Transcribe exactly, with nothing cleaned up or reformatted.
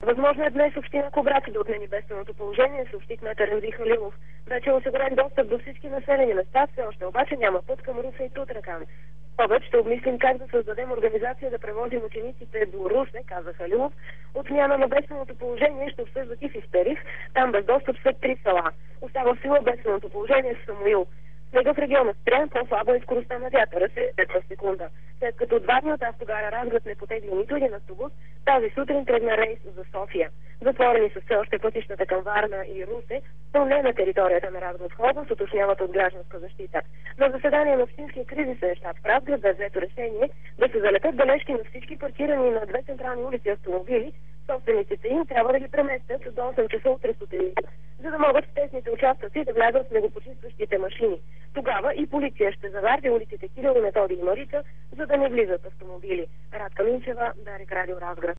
Възможно е днес община Кубрат да отмени бедственото положение, съобщи кмета Ремзи Халилов. Вече е осигурен достъп до всички населени места, все още обаче няма път към Русе и Тутракан. Повече ще обмислим как да създадем организация да превозим учениците до Русе, каза Халилов. Отмяна на бедственото положение ще обсъждат и в Исперих, там без достъп след три села. Остава в сила бедственото положение с Самуил. Снега в региона спря, по-слаба е скоростта на вятъра, се в секунда. След като два дни от автогара Разград не потегли нито един автобус, тази сутрин тръгна рейс за София. Затворени са все още пътищата към Варна и Русе, но не на територията на Разградска област, уточняват от Гражданска защита. На заседание на Общинския кризисен щаб в Разград бе взето решение да се залепят бележки на всички паркирани на две централни улици автомобили. Собствениците им трябва да ги преместят до осем часа утре сутринта, за да могат в тесните участъци да влязат снегопочистващите машини. Тогава и полиция ще заварди улиците Кирил, Методи и Марица, за да не влизат автомобили. Радка Минчева, Дарик Радио Разград.